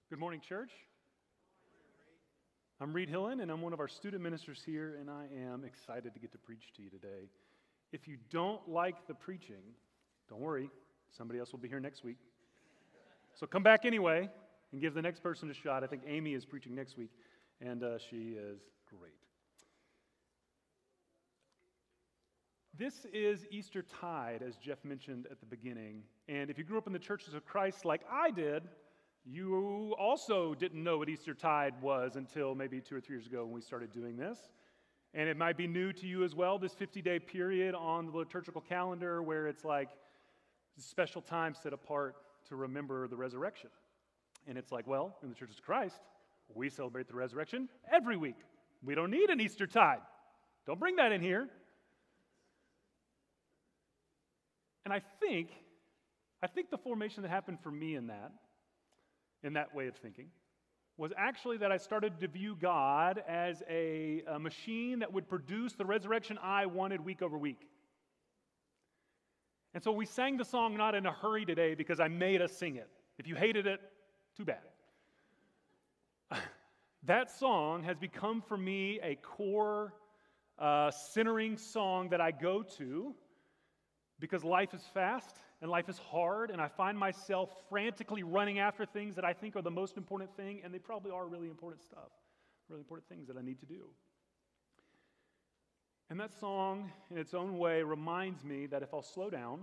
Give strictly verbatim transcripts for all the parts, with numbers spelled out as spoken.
Good morning, church. I'm Reed Hillen, and I'm one of our student ministers here, and I am excited to get to preach to you today. If you don't like the preaching, don't worry, somebody else will be here next week. So come back anyway and give the next person a shot. I think Amy is preaching next week, and uh, she is great. This is Eastertide, as Jeff mentioned at the beginning, and if you grew up in the churches of Christ like I did, you also didn't know what Eastertide was until maybe two or three years ago when we started doing this. And it might be new to you as well, this fifty-day period on the liturgical calendar where it's like a special time set apart to remember the resurrection. And it's like, well, in the Church of Christ, we celebrate the resurrection every week. We don't need an Eastertide. Don't bring that in here. And I think, I think the formation that happened for me in that, in that way of thinking, was actually that I started to view God as a, a machine that would produce the resurrection I wanted week over week. And so we sang the song not in a hurry today because I made us sing it. If you hated it, too bad. That song has become for me a core uh, centering song that I go to because life is fast and life is hard, and I find myself frantically running after things that I think are the most important thing, and they probably are really important stuff, really important things that I need to do. And that song, in its own way, reminds me that if I'll slow down,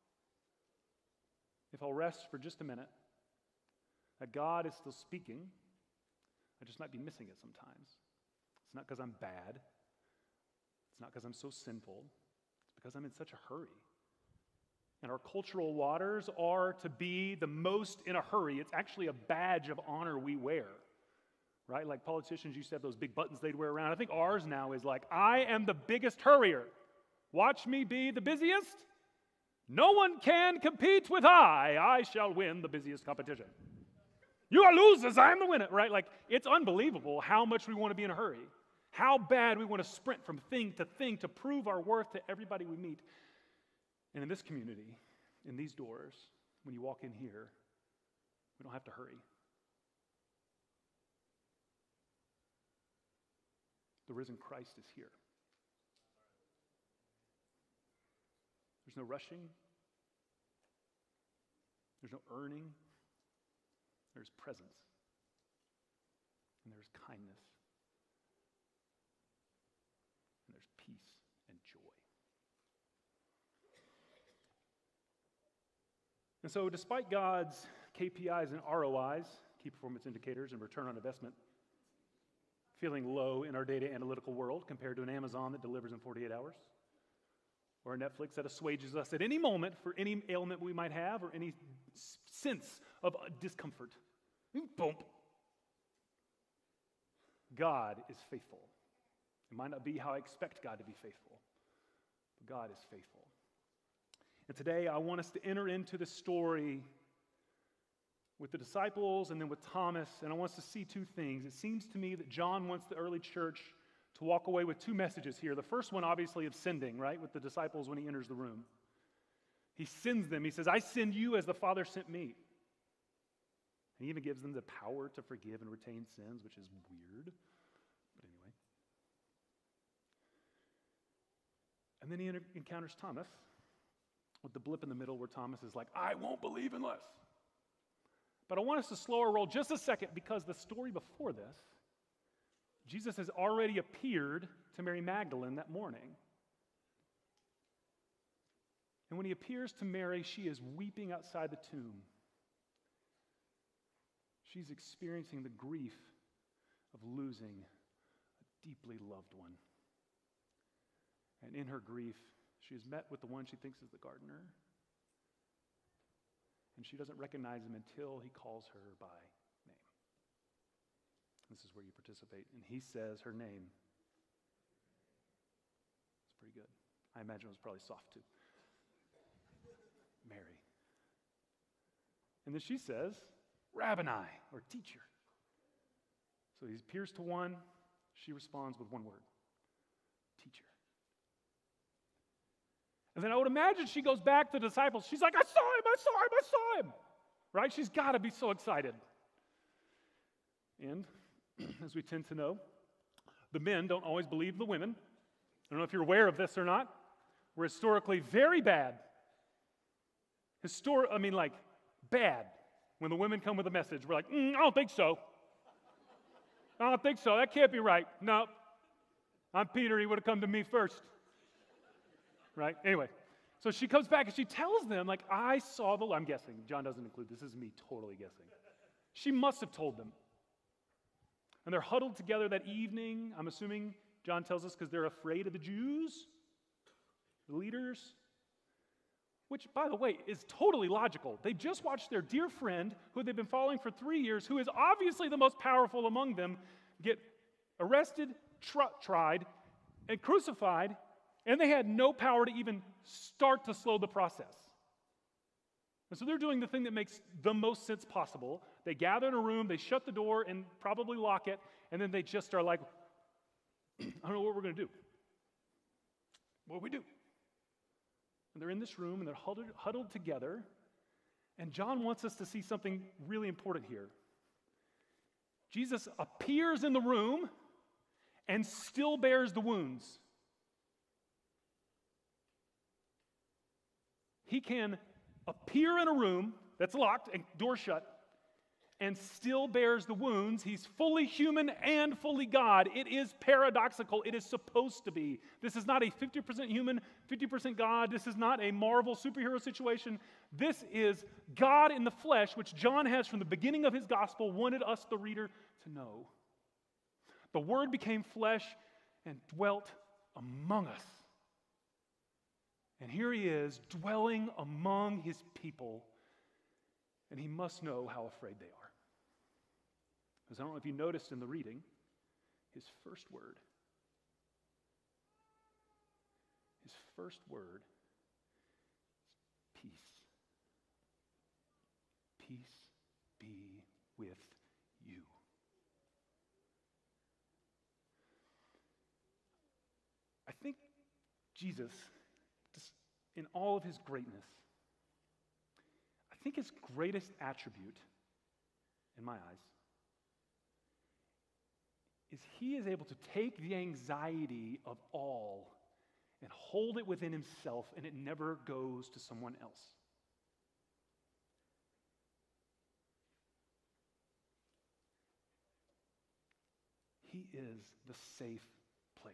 if I'll rest for just a minute, that God is still speaking. I just might be missing it sometimes. It's not because I'm bad. It's not because I'm so sinful. It's because I'm in such a hurry. And our cultural waters are to be the most in a hurry. It's actually a badge of honor we wear, right? Like politicians used to have those big buttons they'd wear around. I think ours now is like, I am the biggest hurrier. Watch me be the busiest. No one can compete with I. I shall win the busiest competition. You are losers, I am the winner, right? Like, it's unbelievable how much we want to be in a hurry. How bad we want to sprint from thing to thing to prove our worth to everybody we meet. And in this community, in these doors, when you walk in here, we don't have to hurry. The risen Christ is here. There's no rushing. There's no earning. There's presence. And there's kindness. And there's peace and joy. And so despite God's K P Is and R O Is, key performance indicators and return on investment, feeling low in our data analytical world compared to an Amazon that delivers in forty-eight hours, or a Netflix that assuages us at any moment for any ailment we might have or any sense of discomfort. Boom. God is faithful. It might not be how I expect God to be faithful, but God is faithful. And today I want us to enter into the story with the disciples and then with Thomas, and I want us to see two things. It seems to me that John wants the early church to walk away with two messages here. The first one, obviously, of sending, right, with the disciples when he enters the room. He sends them. He says, I send you as the Father sent me. And he even gives them the power to forgive and retain sins, which is weird. But anyway. And then he enter- encounters Thomas with the blip in the middle where Thomas is like, I won't believe unless. But I want us to slow our roll just a second because the story before this, Jesus has already appeared to Mary Magdalene that morning. And when he appears to Mary, she is weeping outside the tomb. She's experiencing the grief of losing a deeply loved one. And in her grief, she is met with the one she thinks is the gardener. And she doesn't recognize him until he calls her by name. This is where you participate. And he says her name. It's pretty good. I imagine it was probably soft too. Mary. And then she says, Rabboni, or teacher. So he appears to one. She responds with one word. Teacher. And then I would imagine she goes back to the disciples. She's like, I saw him, I saw him, I saw him. Right? She's got to be so excited. And, as we tend to know, the men don't always believe the women. I don't know if you're aware of this or not. We're historically very bad. Histor- I mean, like, bad. When the women come with a message, we're like, mm, I don't think so. I don't think so. That can't be right. No. I'm Peter. He would have come to me first. Right? Anyway, so she comes back and she tells them, like, I saw the, I'm guessing. John doesn't include this. This is me totally guessing. She must have told them. And they're huddled together that evening. I'm assuming John tells us because they're afraid of the Jews, the leaders. Which, by the way, is totally logical. They just watched their dear friend, who they've been following for three years, who is obviously the most powerful among them, get arrested, tr- tried, and crucified, and they had no power to even start to slow the process. And so they're doing the thing that makes the most sense possible. They gather in a room, they shut the door and probably lock it, and then they just are like, I don't know what we're going to do. What do we do? And they're in this room, and they're huddled, huddled together, and John wants us to see something really important here. Jesus appears in the room and still bears the wounds. He can appear in a room that's locked and door shut and still bears the wounds. He's fully human and fully God. It is paradoxical. It is supposed to be. This is not a fifty percent human, fifty percent God. This is not a Marvel superhero situation. This is God in the flesh, which John has from the beginning of his gospel wanted us, the reader, to know. The Word became flesh and dwelt among us. And here he is, dwelling among his people, and he must know how afraid they are. Because I don't know if you noticed in the reading, his first word, his first word is peace. Peace be with you. I think Jesus, in all of his greatness, I think his greatest attribute, in my eyes, is he is able to take the anxiety of all and hold it within himself, and it never goes to someone else. He is the safe place.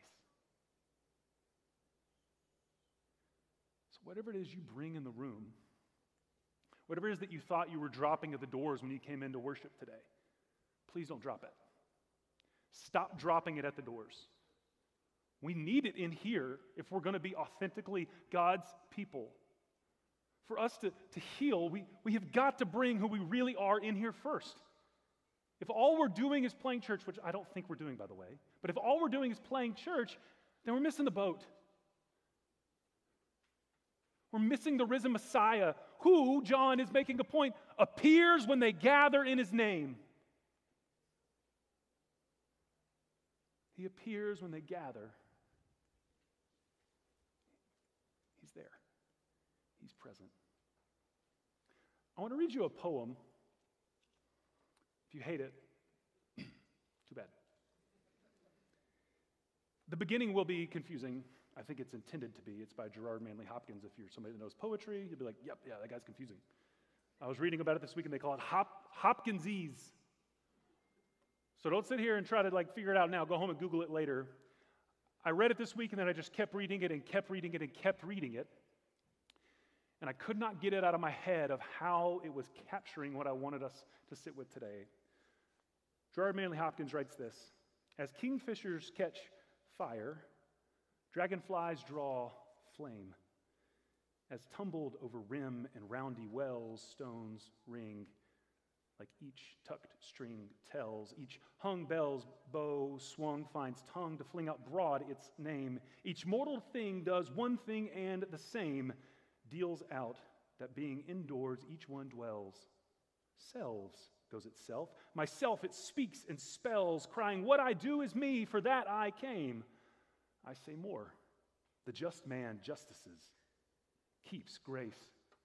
So whatever it is you bring in the room, whatever it is that you thought you were dropping at the doors when you came into worship today, please don't drop it. Stop dropping it at the doors. We need it in here if we're going to be authentically God's people. For us to, to heal, we, we have got to bring who we really are in here first. If all we're doing is playing church, which I don't think we're doing, by the way, but if all we're doing is playing church, then we're missing the boat. We're missing the risen Messiah, who, John is making a point, appears when they gather in his name. He appears when they gather. He's there. He's present. I want to read you a poem. If you hate it, too bad. The beginning will be confusing. I think it's intended to be. It's by Gerard Manley Hopkins. If you're somebody that knows poetry, you'll be like, yep, yeah, that guy's confusing. I was reading about it this week, and they call it Hop- Hopkinsese. So don't sit here and try to like figure it out now. Go home and Google it later. I read it this week, and then I just kept reading it and kept reading it and kept reading it. And I could not get it out of my head of how it was capturing what I wanted us to sit with today. Gerard Manley Hopkins writes this: as kingfishers catch fire, dragonflies draw flame. As tumbled over rim and roundy wells, stones ring. Like each tucked string tells, each hung bell's bow swung finds tongue to fling out broad its name. Each mortal thing does one thing and the same, deals out that being indoors each one dwells. Selves goes itself, myself it speaks and spells, crying, what I do is me, for that I came. I say more, the just man justices, keeps grace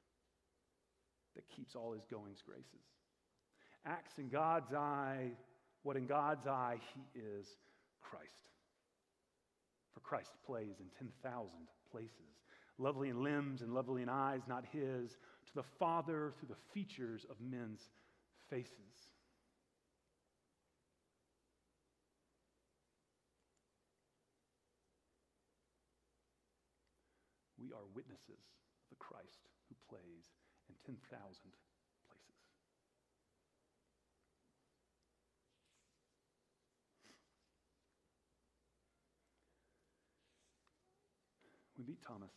that keeps all his goings graces. Acts in God's eye what in God's eye he is Christ. For Christ plays in ten thousand places, lovely in limbs and lovely in eyes, not his, to the Father through the features of men's faces. We are witnesses of the Christ who plays in ten thousand places. We meet Thomas.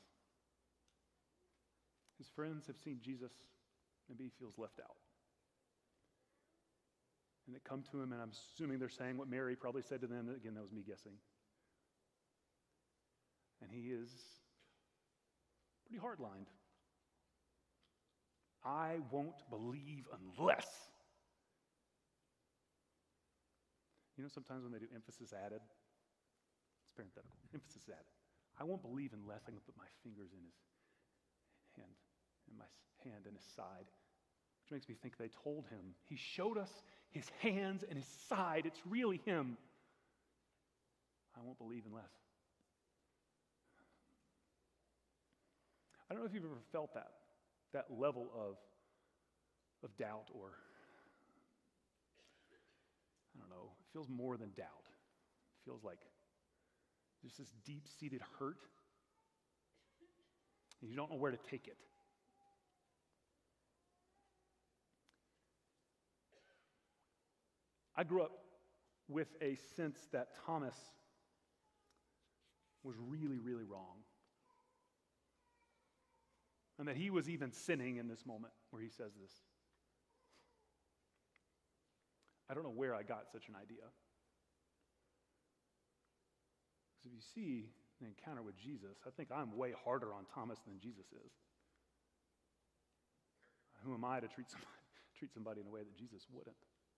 His friends have seen Jesus. Maybe he feels left out. And they come to him, and I'm assuming they're saying what Mary probably said to them. Again, that was me guessing. And he is pretty hard-lined. I won't believe unless. You know, sometimes when they do emphasis added, it's parenthetical, emphasis added. I won't believe unless I can put my fingers in his hand, in my hand in his side, which makes me think they told him. He showed us his hands and his side. It's really him. I won't believe unless. I don't know if you've ever felt that, that level of, of doubt, or, I don't know, it feels more than doubt. It feels like there's this deep-seated hurt, and you don't know where to take it. I grew up with a sense that Thomas was really, really wrong. And that he was even sinning in this moment where he says this. I don't know where I got such an idea. Because if you see the encounter with Jesus, I think I'm way harder on Thomas than Jesus is. Who am I to treat somebody, treat somebody in a way that Jesus wouldn't?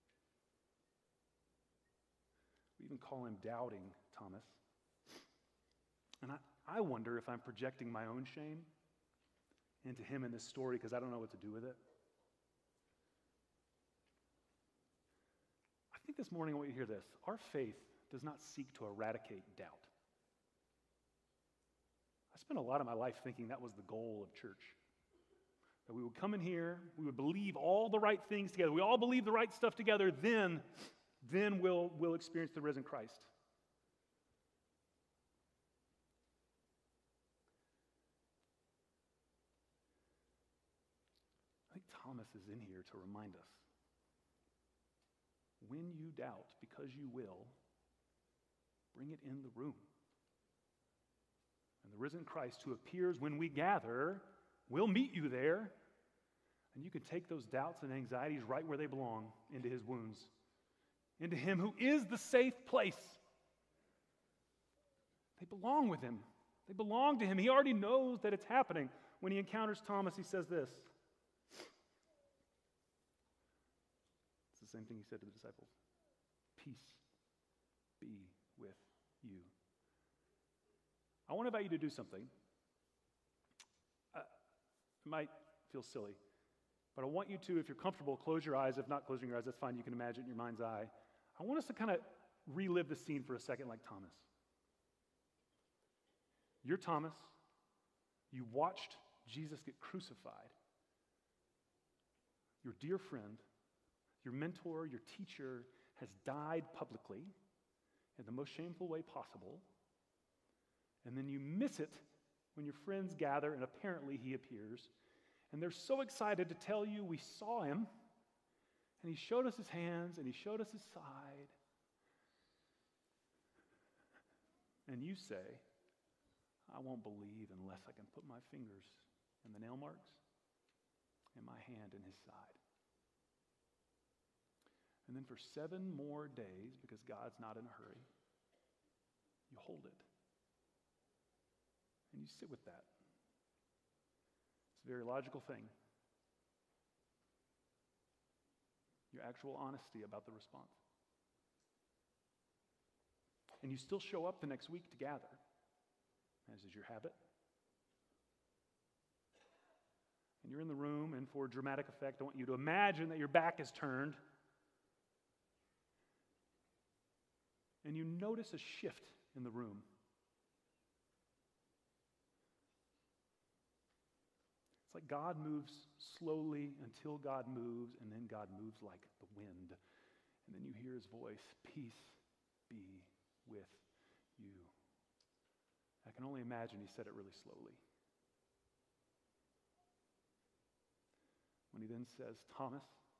We even call him doubting Thomas. And I, I wonder if I'm projecting my own shame into him in this story because I don't know what to do with it. I think this morning I want you to hear this. Our faith does not seek to eradicate doubt. I spent a lot of my life thinking that was the goal of church. That we would come in here, we would believe all the right things together. We all believe the right stuff together, then, then we'll, we'll experience the risen Christ. I think Thomas is in here to remind us. When you doubt, because you will, bring it in the room. And the risen Christ who appears when we gather will meet you there. And you can take those doubts and anxieties right where they belong, into his wounds, into him who is the safe place. They belong with him. They belong to him. He already knows that it's happening. When he encounters Thomas, he says this. It's the same thing he said to the disciples. Peace be with you. I want to invite you to do something. Uh, it might feel silly, but I want you to, if you're comfortable, close your eyes. If not closing your eyes, that's fine. You can imagine in your mind's eye. I want us to kind of relive the scene for a second like Thomas. You're Thomas. You watched Jesus get crucified. Your dear friend, your mentor, your teacher has died publicly in the most shameful way possible. And then you miss it when your friends gather and apparently he appears. And they're so excited to tell you, we saw him, and he showed us his hands, and he showed us his side. And you say, I won't believe unless I can put my fingers in the nail marks and my hand in his side. And then for seven more days, because God's not in a hurry, you hold it. And you sit with that. It's a very logical thing. Your actual honesty about the response. And you still show up the next week to gather, as is your habit. And you're in the room, and for dramatic effect, I want you to imagine that your back is turned. And you notice a shift in the room. It's like God moves slowly until God moves, and then God moves like the wind. And then you hear his voice, "Peace be with you." I can only imagine he said it really slowly. When he then says, "Thomas,"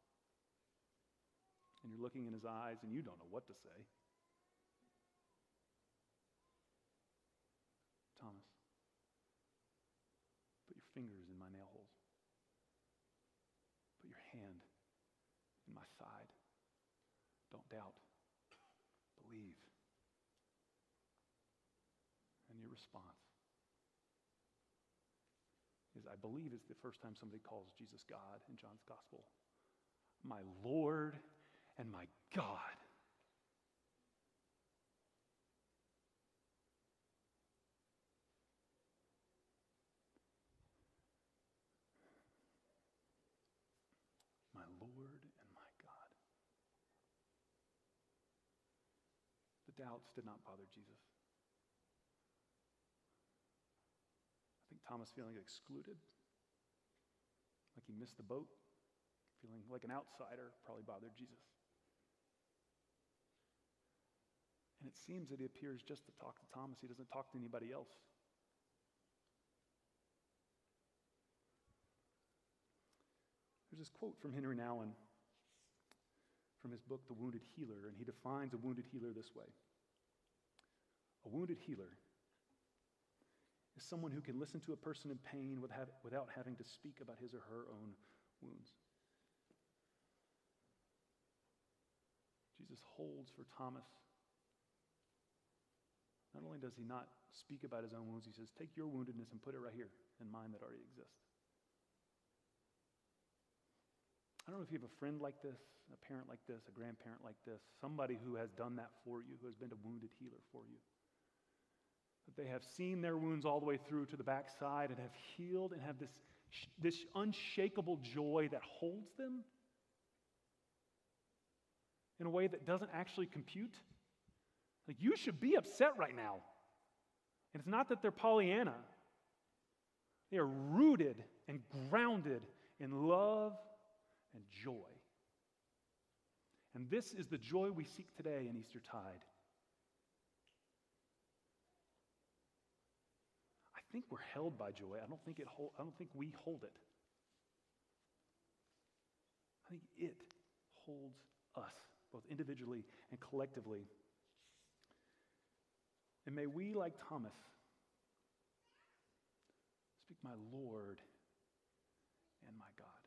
and you're looking in his eyes and you don't know what to say. "Thomas, put your fingers in my nail holes. Put your hand in my side. Don't doubt. Believe." And your response is, "I believe," is the first time somebody calls Jesus God in John's gospel. "My Lord and my God." My Lord and my God. The doubts did not bother Jesus. I think Thomas feeling excluded, like he missed the boat, feeling like an outsider, probably bothered Jesus. And it seems that he appears just to talk to Thomas. He doesn't talk to anybody else. There's this quote from Henry Nouwen from his book, The Wounded Healer, and he defines a wounded healer this way. A wounded healer is someone who can listen to a person in pain without having to speak about his or her own wounds. Jesus holds for Thomas. Not only does he not speak about his own wounds, he says, "Take your woundedness and put it right here in mine that already exists." I don't know if you have a friend like this, a parent like this, a grandparent like this, somebody who has done that for you, who has been a wounded healer for you. That they have seen their wounds all the way through to the backside and have healed and have this, this unshakable joy that holds them in a way that doesn't actually compute. Like, you should be upset right now. And it's not that they're Pollyanna. They are rooted and grounded in love and joy. And this is the joy we seek today in Eastertide. I think we're held by joy. I don't think it hold, I don't think we hold it. I think it holds us, both individually and collectively. And may we, like Thomas, speak, "My Lord and my God."